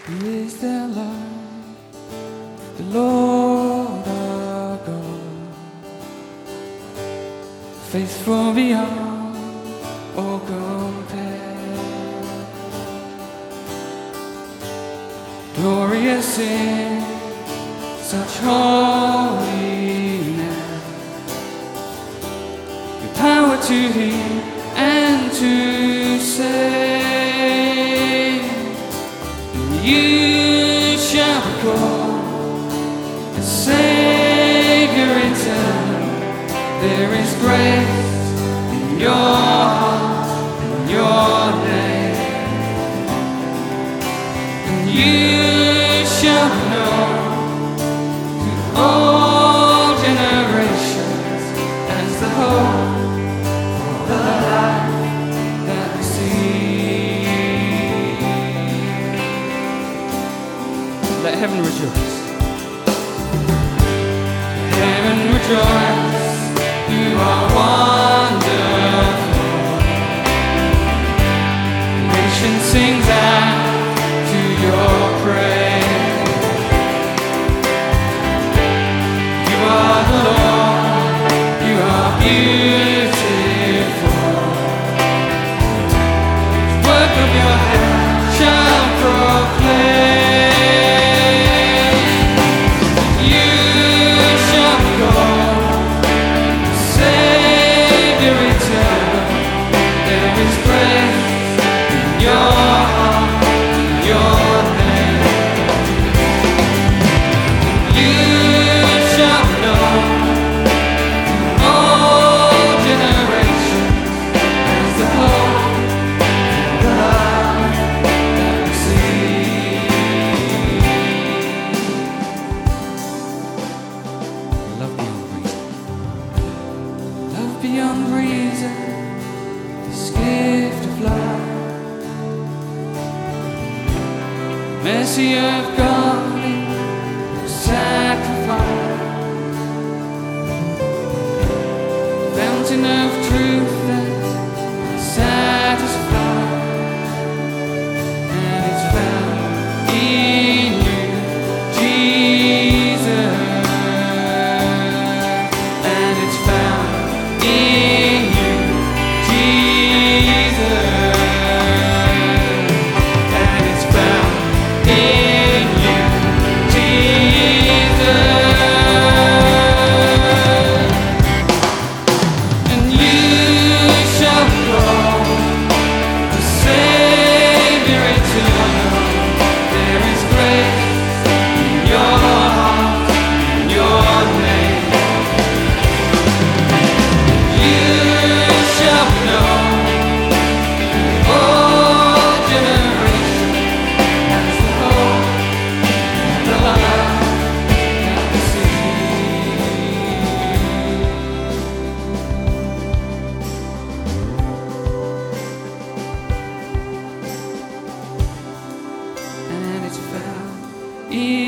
Who is their light? The Lord our God, faithful beyond all compare, glorious in such holiness, with power to heal and to save. And you shall be called the Savior eternal. There is grace in your heart, in your name, and you shall be known to all generations as the hope for the life that we see. Let heaven rejoice. Heaven rejoice. You are wonderful. Nation sings out to your praise. You are the Lord. You are beautiful. The work of your hand shall proclaim. You shall be called Savior eternal. There is grace in your heart, in your name. You shall be known to all generations as the hope for the life that we see. Love beyond reason. Love beyond reason, this gift of love. Mercy of God in sacrifice. Fountain of truth that satisfies. And it's found in you, Jesus. And it's found in you, Jesus. And it's found in you, Jesus. And you shall be called the Savior eternal. There is grace in your heart, in your name. You shall be known to all generations as the hope and the light that we see. And it's found in